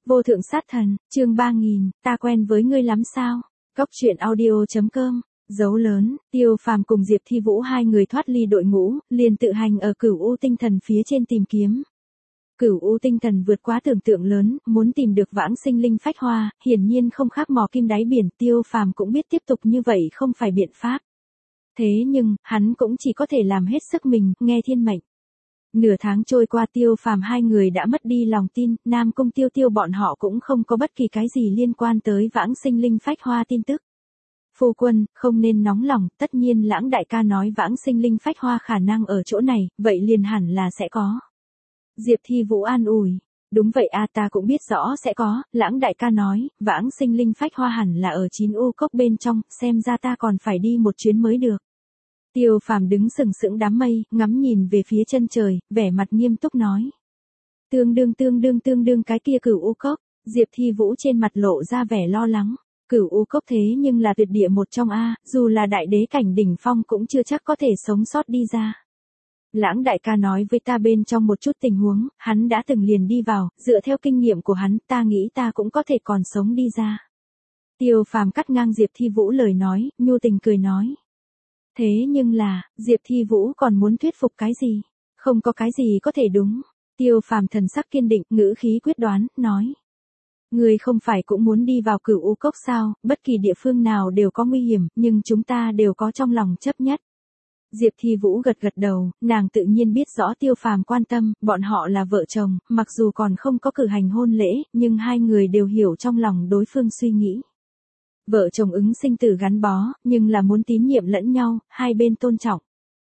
Vô thượng sát thần, chương 3000, ta quen với ngươi lắm sao? Cốc truyện audio.com, dấu lớn, Tiêu Phàm cùng Diệp Thi Vũ hai người thoát ly đội ngũ, liền tự hành ở Cửu U tinh thần phía trên tìm kiếm. Cửu U tinh thần vượt quá tưởng tượng lớn, muốn tìm được vãng sinh linh phách hoa, hiển nhiên không khác mò kim đáy biển, Tiêu Phàm cũng biết tiếp tục như vậy không phải biện pháp. Thế nhưng, hắn cũng chỉ có thể làm hết sức mình, nghe thiên mệnh. Nửa tháng trôi qua Tiêu Phàm hai người đã mất đi lòng tin, Nam Cung Tiêu Tiêu bọn họ cũng không có bất kỳ cái gì liên quan tới vãng sinh linh phách hoa tin tức. Phu quân, không nên nóng lòng, tất nhiên Lãng đại ca nói vãng sinh linh phách hoa khả năng ở chỗ này, vậy liền hẳn là sẽ có. Diệp Thi Vũ an ủi, đúng vậy a, ta cũng biết rõ sẽ có, Lãng đại ca nói, vãng sinh linh phách hoa hẳn là ở 9 u cốc bên trong, xem ra ta còn phải đi một chuyến mới được. Tiêu Phàm đứng sừng sững đám mây, ngắm nhìn về phía chân trời, vẻ mặt nghiêm túc nói. Tương đương cái kia Cửu U cốc, Diệp Thi Vũ trên mặt lộ ra vẻ lo lắng. Cửu U cốc thế nhưng là tuyệt địa một trong a, dù là đại đế cảnh đỉnh phong cũng chưa chắc có thể sống sót đi ra. Lãng đại ca nói với ta bên trong một chút tình huống, hắn đã từng liền đi vào, dựa theo kinh nghiệm của hắn, ta nghĩ ta cũng có thể còn sống đi ra. Tiêu Phàm cắt ngang Diệp Thi Vũ lời nói, nhu tình cười nói. Thế nhưng là, Diệp Thi Vũ còn muốn thuyết phục cái gì? Không có cái gì có thể đúng. Tiêu Phàm thần sắc kiên định, ngữ khí quyết đoán, nói. Người không phải cũng muốn đi vào Cửu U cốc sao, bất kỳ địa phương nào đều có nguy hiểm, nhưng chúng ta đều có trong lòng chấp nhất. Diệp Thi Vũ gật gật đầu, nàng tự nhiên biết rõ Tiêu Phàm quan tâm, bọn họ là vợ chồng, mặc dù còn không có cử hành hôn lễ, nhưng hai người đều hiểu trong lòng đối phương suy nghĩ. Vợ chồng ứng sinh tử gắn bó, nhưng là muốn tín nhiệm lẫn nhau, hai bên tôn trọng.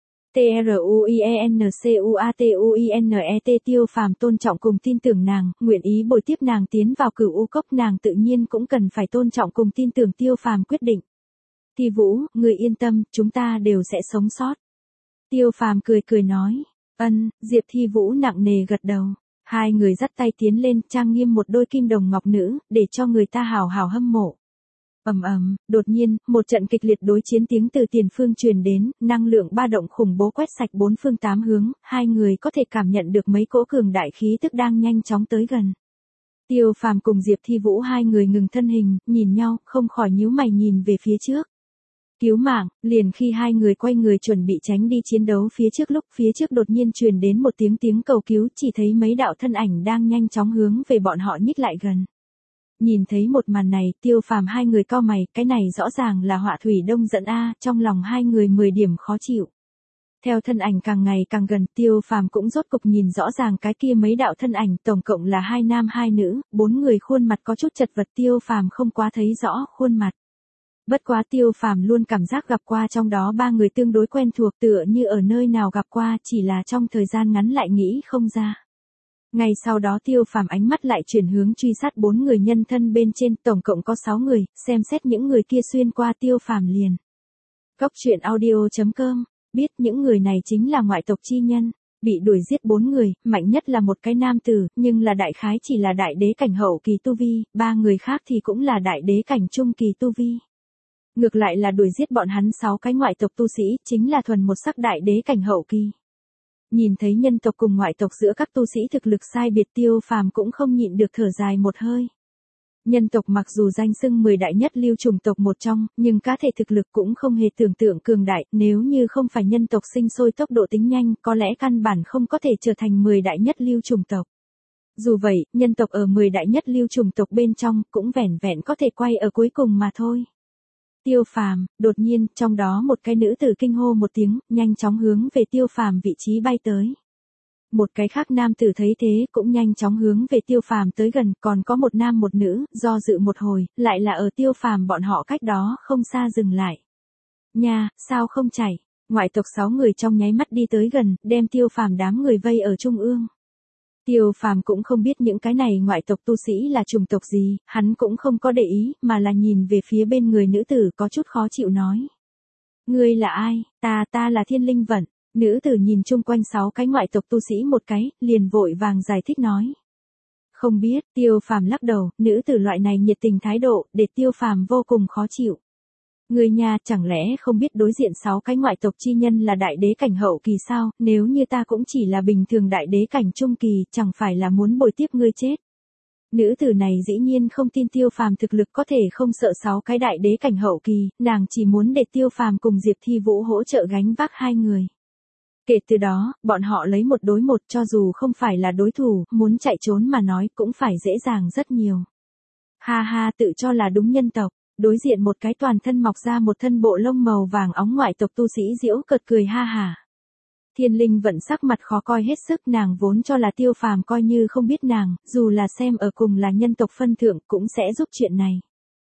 TRUIENCUATUINET Tiêu Phàm tôn trọng cùng tin tưởng nàng, nguyện ý bồi tiếp nàng tiến vào Cửu U cốc, nàng tự nhiên cũng cần phải tôn trọng cùng tin tưởng Tiêu Phàm quyết định. Thi Vũ, người yên tâm, chúng ta đều sẽ sống sót. Tiêu Phàm cười nói. Diệp Thi Vũ nặng nề gật đầu. Hai người dắt tay tiến lên, trang nghiêm một đôi kim đồng ngọc nữ, để cho người ta hào hào hâm mộ. Đột nhiên, một trận kịch liệt đối chiến tiếng từ tiền phương truyền đến, năng lượng ba động khủng bố quét sạch bốn phương tám hướng, hai người có thể cảm nhận được mấy cỗ cường đại khí tức đang nhanh chóng tới gần. Tiêu Phàm cùng Diệp Thi Vũ hai người ngừng thân hình, nhìn nhau, không khỏi nhíu mày nhìn về phía trước. Cứu mạng, liền khi hai người quay người chuẩn bị tránh đi chiến đấu phía trước lúc phía trước đột nhiên truyền đến một tiếng cầu cứu, chỉ thấy mấy đạo thân ảnh đang nhanh chóng hướng về bọn họ nhích lại gần. Nhìn thấy một màn này, Tiêu Phàm hai người cau mày, cái này rõ ràng là Họa Thủy Đông dẫn a, trong lòng hai người 10 điểm khó chịu. Theo thân ảnh càng ngày càng gần, Tiêu Phàm cũng rốt cục nhìn rõ ràng cái kia mấy đạo thân ảnh, tổng cộng là 2 nam 2 nữ, 4 người khuôn mặt có chút chật vật, Tiêu Phàm không quá thấy rõ khuôn mặt. Bất quá Tiêu Phàm luôn cảm giác gặp qua trong đó 3 người tương đối quen thuộc, tựa như ở nơi nào gặp qua, chỉ là trong thời gian ngắn lại nghĩ không ra. Ngay sau đó Tiêu Phàm ánh mắt lại chuyển hướng truy sát 4 người nhân thân bên trên, tổng cộng có 6 người, xem xét những người kia xuyên qua Tiêu Phàm liền. Cốc truyện audio.com, biết những người này chính là ngoại tộc chi nhân, bị đuổi giết 4 người, mạnh nhất là một cái nam tử, nhưng là đại khái chỉ là đại đế cảnh hậu kỳ tu vi, 3 người khác thì cũng là đại đế cảnh trung kỳ tu vi. Ngược lại là đuổi giết bọn hắn 6 cái ngoại tộc tu sĩ, chính là thuần một sắc đại đế cảnh hậu kỳ. Nhìn thấy nhân tộc cùng ngoại tộc giữa các tu sĩ thực lực sai biệt, Tiêu Phàm cũng không nhịn được thở dài một hơi. Nhân tộc mặc dù danh xưng 10 đại nhất lưu chủng tộc một trong, nhưng cá thể thực lực cũng không hề tưởng tượng cường đại, nếu như không phải nhân tộc sinh sôi tốc độ tính nhanh, có lẽ căn bản không có thể trở thành 10 đại nhất lưu chủng tộc. Dù vậy, nhân tộc ở 10 đại nhất lưu chủng tộc bên trong, cũng vẻn vẹn có thể quay ở cuối cùng mà thôi. Tiêu Phàm, đột nhiên, trong đó một cái nữ tử kinh hô một tiếng, nhanh chóng hướng về Tiêu Phàm vị trí bay tới. Một cái khác nam tử thấy thế cũng nhanh chóng hướng về Tiêu Phàm tới gần, còn có một nam một nữ, do dự một hồi, lại là ở Tiêu Phàm bọn họ cách đó không xa dừng lại. Nha, sao không chạy? Ngoại tộc 6 người trong nháy mắt đi tới gần, đem Tiêu Phàm đám người vây ở trung ương. Tiêu Phàm cũng không biết những cái này ngoại tộc tu sĩ là chủng tộc gì, hắn cũng không có để ý, mà là nhìn về phía bên người nữ tử có chút khó chịu nói. Ngươi là ai? Ta là Thiên Linh Vận. Nữ tử nhìn chung quanh 6 cái ngoại tộc tu sĩ một cái, liền vội vàng giải thích nói. Không biết, Tiêu Phàm lắc đầu, nữ tử loại này nhiệt tình thái độ, để Tiêu Phàm vô cùng khó chịu. Người nhà chẳng lẽ không biết đối diện 6 cái ngoại tộc chi nhân là đại đế cảnh hậu kỳ sao, nếu như ta cũng chỉ là bình thường đại đế cảnh trung kỳ, chẳng phải là muốn bồi tiếp ngươi chết. Nữ tử này dĩ nhiên không tin Tiêu Phàm thực lực có thể không sợ 6 cái đại đế cảnh hậu kỳ, nàng chỉ muốn để Tiêu Phàm cùng Diệp Thi Vũ hỗ trợ gánh vác hai người. Kể từ đó, bọn họ lấy một đối một, cho dù không phải là đối thủ, muốn chạy trốn mà nói cũng phải dễ dàng rất nhiều. Ha ha, tự cho là đúng nhân tộc, đối diện một cái toàn thân mọc ra một thân bộ lông màu vàng óng ngoại tộc tu sĩ giễu cợt cười ha hả. Thiên Linh Vận sắc mặt khó coi hết sức, nàng vốn cho là Tiêu Phàm coi như không biết nàng, dù là xem ở cùng là nhân tộc phân thượng cũng sẽ giúp chuyện này.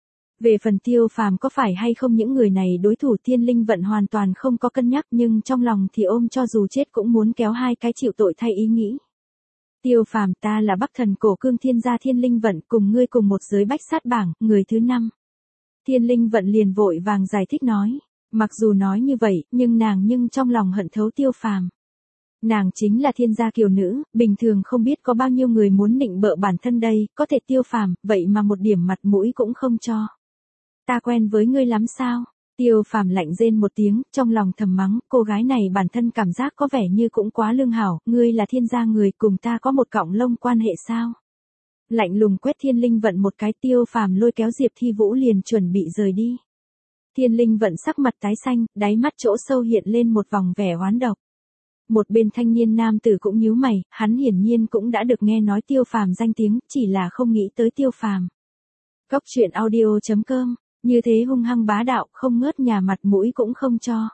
Về phần Tiêu Phàm có phải hay không những người này đối thủ, Thiên Linh Vận hoàn toàn không có cân nhắc, nhưng trong lòng thì ôm cho dù chết cũng muốn kéo hai cái chịu tội thay ý nghĩ. Tiêu Phàm, ta là Bắc Thần Cổ Cương Thiên gia Thiên Linh Vận, cùng ngươi cùng một giới bách sát bảng, người thứ 5. Thiên Linh Vận liền vội vàng giải thích nói. Mặc dù nói như vậy, nhưng trong lòng hận thấu Tiêu Phàm. Nàng chính là thiên gia kiều nữ, bình thường không biết có bao nhiêu người muốn nịnh bợ bản thân đây, có thể Tiêu Phàm, vậy mà một điểm mặt mũi cũng không cho. Ta quen với ngươi lắm sao? Tiêu Phàm lạnh rên một tiếng, trong lòng thầm mắng, cô gái này bản thân cảm giác có vẻ như cũng quá lương hảo, ngươi là thiên gia người, cùng ta có một cọng lông quan hệ sao? Lạnh lùng quét Thiên Linh Vận một cái, Tiêu Phàm lôi kéo Diệp Thi Vũ liền chuẩn bị rời đi. Thiên Linh Vận sắc mặt tái xanh, đáy mắt chỗ sâu hiện lên một vòng vẻ oán độc. Một bên thanh niên nam tử cũng nhíu mày, hắn hiển nhiên cũng đã được nghe nói Tiêu Phàm danh tiếng, chỉ là không nghĩ tới Tiêu Phàm. Cốc truyện audio.com, như thế hung hăng bá đạo, không ngớt nhà mặt mũi cũng không cho.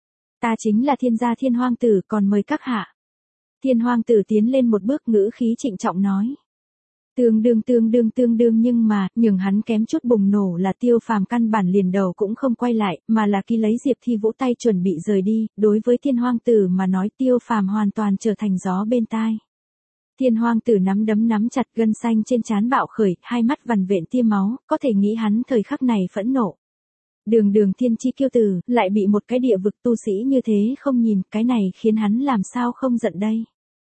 Ta chính là thiên gia Thiên Hoang Tử, còn mời các hạ. Thiên Hoang Tử tiến lên một bước, ngữ khí trịnh trọng nói. Tương đương, nhưng mà, nhường hắn kém chút bùng nổ là Tiêu Phàm căn bản liền đầu cũng không quay lại, mà là khi lấy Diệp Thi Vũ tay chuẩn bị rời đi, đối với Thiên Hoang Tử mà nói Tiêu Phàm hoàn toàn trở thành gió bên tai. Thiên Hoang Tử nắm đấm nắm chặt, gân xanh trên trán bạo khởi, hai mắt vằn vện tia máu, có thể nghĩ hắn thời khắc này phẫn nộ. Đường thiên chi kiêu tử, lại bị một cái địa vực tu sĩ như thế không nhìn, cái này khiến hắn làm sao không giận đây.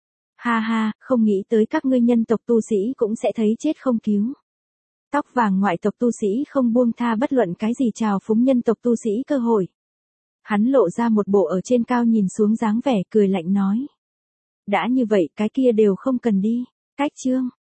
Ha ha, không nghĩ tới các ngươi nhân tộc tu sĩ cũng sẽ thấy chết không cứu. Tóc vàng ngoại tộc tu sĩ không buông tha bất luận cái gì trào phúng nhân tộc tu sĩ cơ hội. Hắn lộ ra một bộ ở trên cao nhìn xuống dáng vẻ, cười lạnh nói. Đã như vậy, cái kia đều không cần đi. Cách chương.